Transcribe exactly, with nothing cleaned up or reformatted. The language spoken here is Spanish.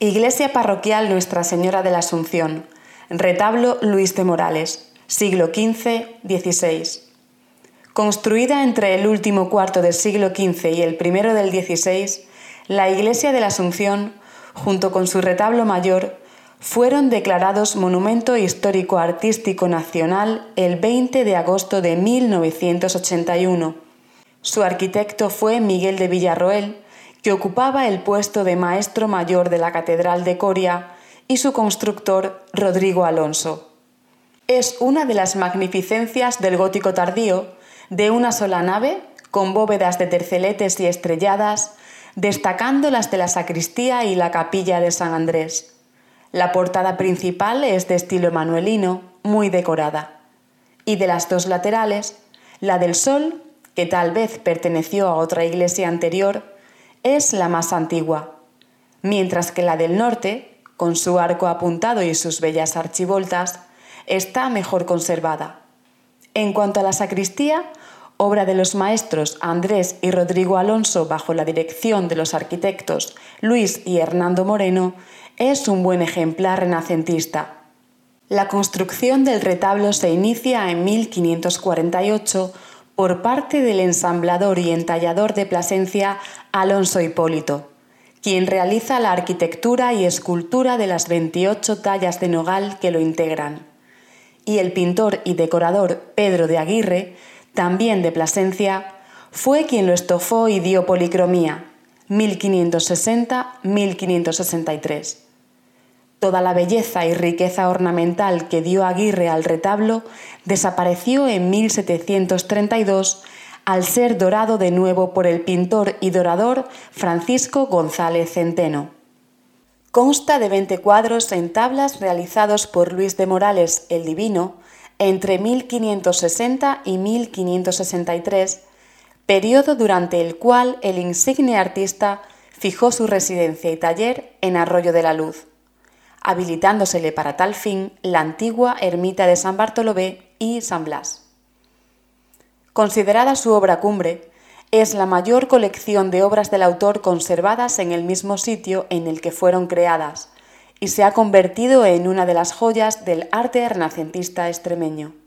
Iglesia parroquial Nuestra Señora de la Asunción, retablo Luis de Morales, siglo quince dieciséis. Construida entre el último cuarto del siglo quince y el primero del dieciséis, la Iglesia de la Asunción, junto con su retablo mayor, fueron declarados Monumento Histórico Artístico Nacional el veinte de agosto de mil novecientos ochenta y uno. Su arquitecto fue Miguel de Villarroel, que ocupaba el puesto de maestro mayor de la Catedral de Coria, y su constructor Rodrigo Alonso. Es una de las magnificencias del gótico tardío, de una sola nave, con bóvedas de terceletes y estrelladas, destacando las de la sacristía y la capilla de San Andrés. La portada principal es de estilo manuelino, muy decorada. Y de las dos laterales, la del Sol, que tal vez perteneció a otra iglesia anterior, es la más antigua, mientras que la del norte, con su arco apuntado y sus bellas archivoltas, está mejor conservada. En cuanto a la sacristía, obra de los maestros Andrés y Rodrigo Alonso bajo la dirección de los arquitectos Luis y Hernando Moreno, es un buen ejemplar renacentista. La construcción del retablo se inicia en mil quinientos cuarenta y ocho por parte del ensamblador y entallador de Plasencia Alonso Hipólito, quien realiza la arquitectura y escultura de las veintiocho tallas de nogal que lo integran. Y el pintor y decorador Pedro de Aguirre, también de Plasencia, fue quien lo estofó y dio policromía, mil quinientos sesenta a mil quinientos sesenta y tres. Toda la belleza y riqueza ornamental que dio Aguirre al retablo desapareció en mil setecientos treinta y dos al ser dorado de nuevo por el pintor y dorador Francisco González Centeno. Consta de veinte cuadros en tablas realizados por Luis de Morales el Divino entre mil quinientos sesenta y mil quinientos sesenta y tres, periodo durante el cual el insigne artista fijó su residencia y taller en Arroyo de la Luz, habilitándosele para tal fin la antigua ermita de San Bartolomé y San Blas. Considerada su obra cumbre, es la mayor colección de obras del autor conservadas en el mismo sitio en el que fueron creadas, y se ha convertido en una de las joyas del arte renacentista extremeño.